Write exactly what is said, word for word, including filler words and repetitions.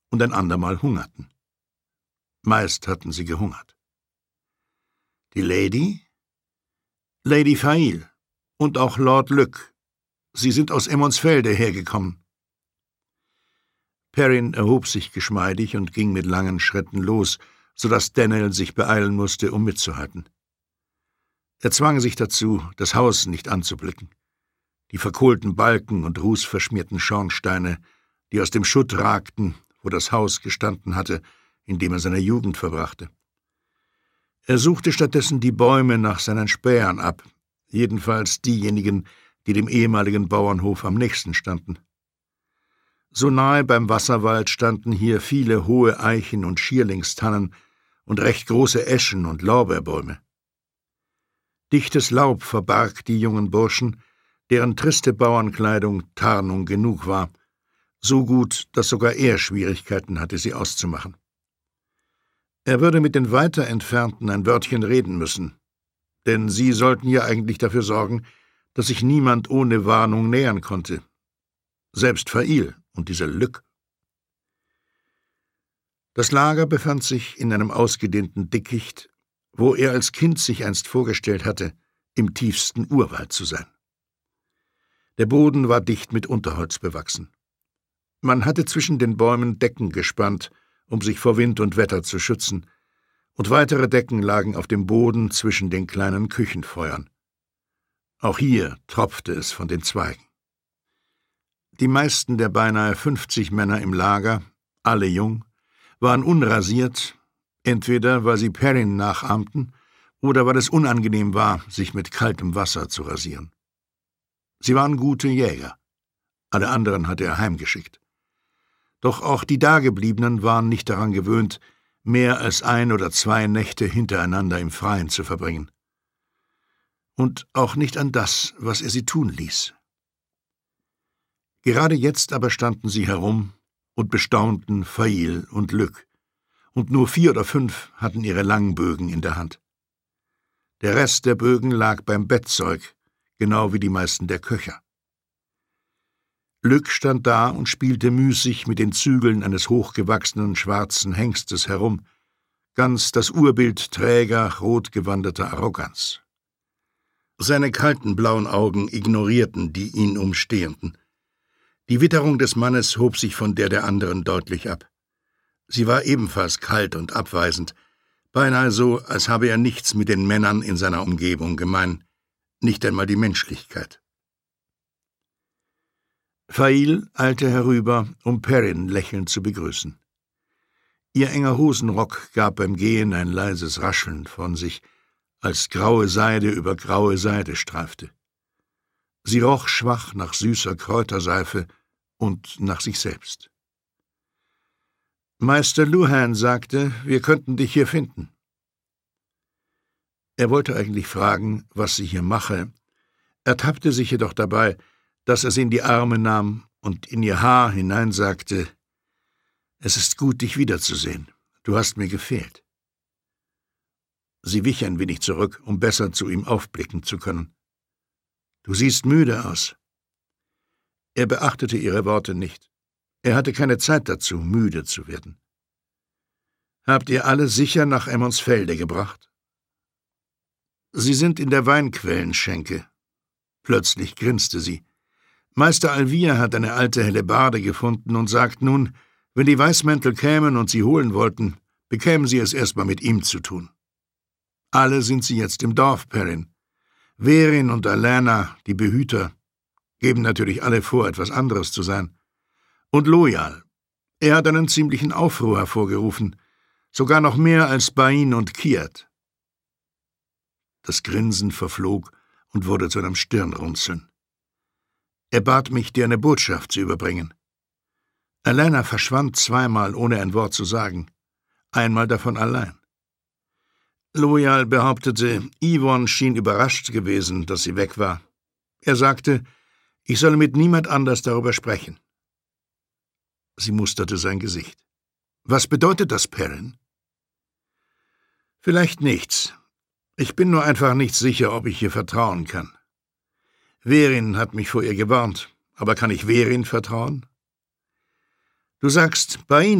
und ein andermal hungerten. Meist hatten sie gehungert. Die Lady? Lady Fail und auch Lord Luc. Sie sind aus Emmonsfelde hergekommen. Perrin erhob sich geschmeidig und ging mit langen Schritten los, so dass Daniel sich beeilen musste, um mitzuhalten. Er zwang sich dazu, das Haus nicht anzublicken. Die verkohlten Balken und rußverschmierten Schornsteine, die aus dem Schutt ragten, wo das Haus gestanden hatte, in dem er seine Jugend verbrachte. Er suchte stattdessen die Bäume nach seinen Spähern ab, jedenfalls diejenigen, die dem ehemaligen Bauernhof am nächsten standen. So nahe beim Wasserwald standen hier viele hohe Eichen und Schierlingstannen und recht große Eschen und Lorbeerbäume. Dichtes Laub verbarg die jungen Burschen, deren triste Bauernkleidung Tarnung genug war, so gut, dass sogar er Schwierigkeiten hatte, sie auszumachen. Er würde mit den weiter Entfernten ein Wörtchen reden müssen, denn sie sollten ja eigentlich dafür sorgen, dass sich niemand ohne Warnung nähern konnte. Selbst Fail und dieser Luc. Das Lager befand sich in einem ausgedehnten Dickicht, wo er als Kind sich einst vorgestellt hatte, im tiefsten Urwald zu sein. Der Boden war dicht mit Unterholz bewachsen. Man hatte zwischen den Bäumen Decken gespannt, um sich vor Wind und Wetter zu schützen, und weitere Decken lagen auf dem Boden zwischen den kleinen Küchenfeuern. Auch hier tropfte es von den Zweigen. Die meisten der beinahe fünfzig Männer im Lager, alle jung, waren unrasiert, entweder weil sie Perrin nachahmten oder weil es unangenehm war, sich mit kaltem Wasser zu rasieren. Sie waren gute Jäger. Alle anderen hatte er heimgeschickt. Doch auch die Dagebliebenen waren nicht daran gewöhnt, mehr als ein oder zwei Nächte hintereinander im Freien zu verbringen. Und auch nicht an das, was er sie tun ließ. Gerade jetzt aber standen sie herum und bestaunten Fail und Luc, und nur vier oder fünf hatten ihre Langbögen in der Hand. Der Rest der Bögen lag beim Bettzeug, genau wie die meisten der Köcher. Luc stand da und spielte müßig mit den Zügeln eines hochgewachsenen schwarzen Hengstes herum, ganz das Urbild träger, rotgewanderter Arroganz. Seine kalten blauen Augen ignorierten die ihn Umstehenden. Die Witterung des Mannes hob sich von der der anderen deutlich ab. Sie war ebenfalls kalt und abweisend, beinahe so, als habe er nichts mit den Männern in seiner Umgebung gemein, nicht einmal die Menschlichkeit. Fail eilte herüber, um Perrin lächelnd zu begrüßen. Ihr enger Hosenrock gab beim Gehen ein leises Rascheln von sich, als graue Seide über graue Seide streifte. Sie roch schwach nach süßer Kräuterseife und nach sich selbst. Meister Luhan sagte, wir könnten dich hier finden. Er wollte eigentlich fragen, was sie hier mache, ertappte sich jedoch dabei, dass er sie in die Arme nahm und in ihr Haar hineinsagte, »Es ist gut, dich wiederzusehen. Du hast mir gefehlt.« Sie wich ein wenig zurück, um besser zu ihm aufblicken zu können. »Du siehst müde aus.« Er beachtete ihre Worte nicht. Er hatte keine Zeit dazu, müde zu werden. »Habt ihr alle sicher nach Emmonsfelde gebracht?« »Sie sind in der Weinquellenschenke.« Plötzlich grinste sie. »Meister Alvier hat eine alte Hellebarde gefunden und sagt nun, wenn die Weißmäntel kämen und sie holen wollten, bekämen sie es erst mal mit ihm zu tun. Alle sind sie jetzt im Dorf, Perrin. Verin und Alana, die Behüter, geben natürlich alle vor, etwas anderes zu sein. Und Loyal. Er hat einen ziemlichen Aufruhr hervorgerufen, sogar noch mehr als Bain und Kiat.« Das Grinsen verflog und wurde zu einem Stirnrunzeln. Er bat mich, dir eine Botschaft zu überbringen. Alana verschwand zweimal, ohne ein Wort zu sagen, einmal davon allein. Loyal behauptete, Yvonne schien überrascht gewesen, dass sie weg war. Er sagte, ich solle mit niemand anders darüber sprechen. Sie musterte sein Gesicht. »Was bedeutet das, Perrin?« »Vielleicht nichts. Ich bin nur einfach nicht sicher, ob ich ihr vertrauen kann. Verin hat mich vor ihr gewarnt, aber kann ich Verin vertrauen? Du sagst, Bain